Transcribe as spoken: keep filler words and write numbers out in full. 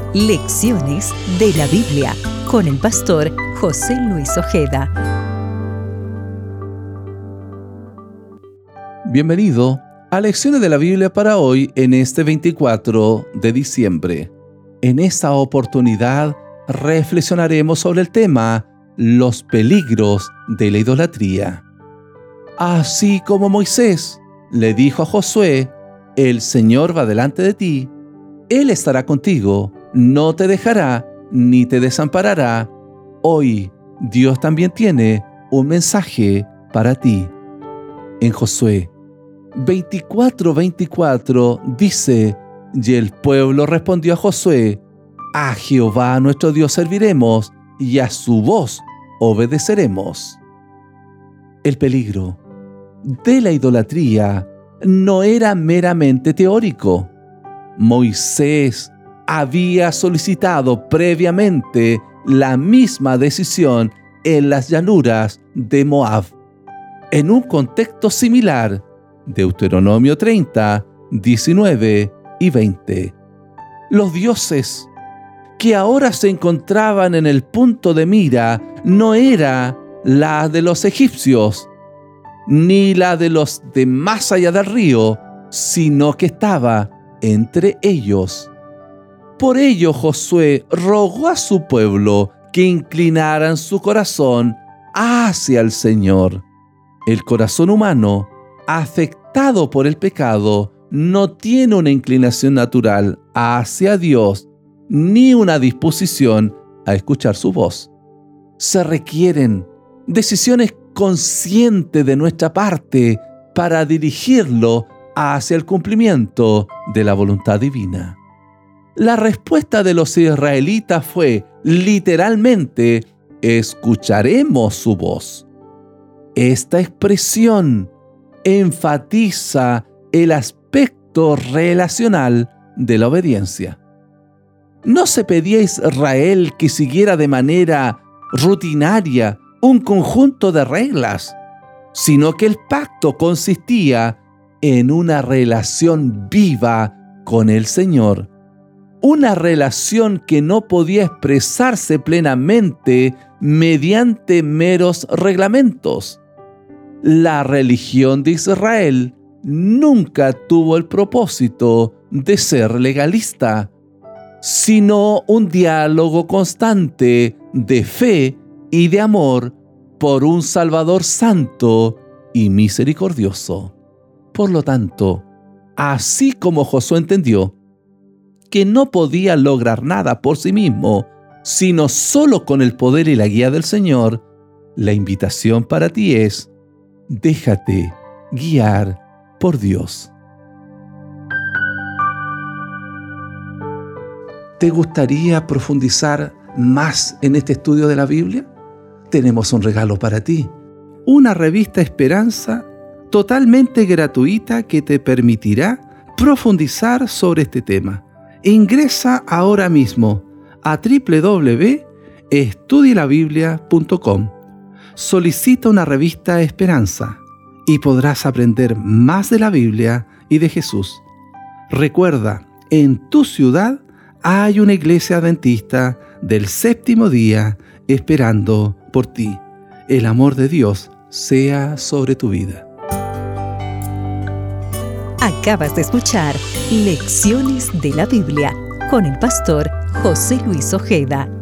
Lecciones de la Biblia con el pastor José Luis Ojeda. Bienvenido a Lecciones de la Biblia para hoy en este veinticuatro de diciembre. En esta oportunidad reflexionaremos sobre el tema los peligros de la idolatría. Así como Moisés le dijo a Josué, el Señor va delante de ti, Él estará contigo, no te dejará ni te desamparará. Hoy Dios también tiene un mensaje para ti. En Josué veinticuatro veinticuatro dice, y el pueblo respondió a Josué, a Jehová nuestro Dios serviremos y a su voz obedeceremos. El peligro de la idolatría no era meramente teórico. Moisés había solicitado previamente la misma decisión en las llanuras de Moab. En un contexto similar, Deuteronomio treinta, diecinueve y veinte. Los dioses que ahora se encontraban en el punto de mira no era la de los egipcios, ni la de los de más allá del río, sino que estaba entre ellos. Por ello Josué rogó a su pueblo que inclinaran su corazón hacia el Señor. El corazón humano, afectado por el pecado, no tiene una inclinación natural hacia Dios ni una disposición a escuchar su voz. Se requieren decisiones conscientes de nuestra parte para dirigirlo hacia el cumplimiento de la voluntad divina. La respuesta de los israelitas fue, literalmente, escucharemos su voz. Esta expresión enfatiza el aspecto relacional de la obediencia. No se pedía a Israel que siguiera de manera rutinaria un conjunto de reglas, sino que el pacto consistía en una relación viva con el Señor. Una relación que no podía expresarse plenamente mediante meros reglamentos. La religión de Israel nunca tuvo el propósito de ser legalista, sino un diálogo constante de fe y de amor por un Salvador santo y misericordioso. Por lo tanto, así como Josué entendió que no podía lograr nada por sí mismo, sino solo con el poder y la guía del Señor, la invitación para ti es, déjate guiar por Dios. ¿Te gustaría profundizar más en este estudio de la Biblia? Tenemos un regalo para ti. Una revista Esperanza totalmente gratuita que te permitirá profundizar sobre este tema. Ingresa ahora mismo a doble u doble u doble u punto estudie la biblia punto com. Solicita una revista Esperanza y podrás aprender más de la Biblia y de Jesús. Recuerda, en tu ciudad hay una iglesia adventista del séptimo día esperando por ti. El amor de Dios sea sobre tu vida. Acabas de escuchar Lecciones de la Biblia con el pastor José Luis Ojeda.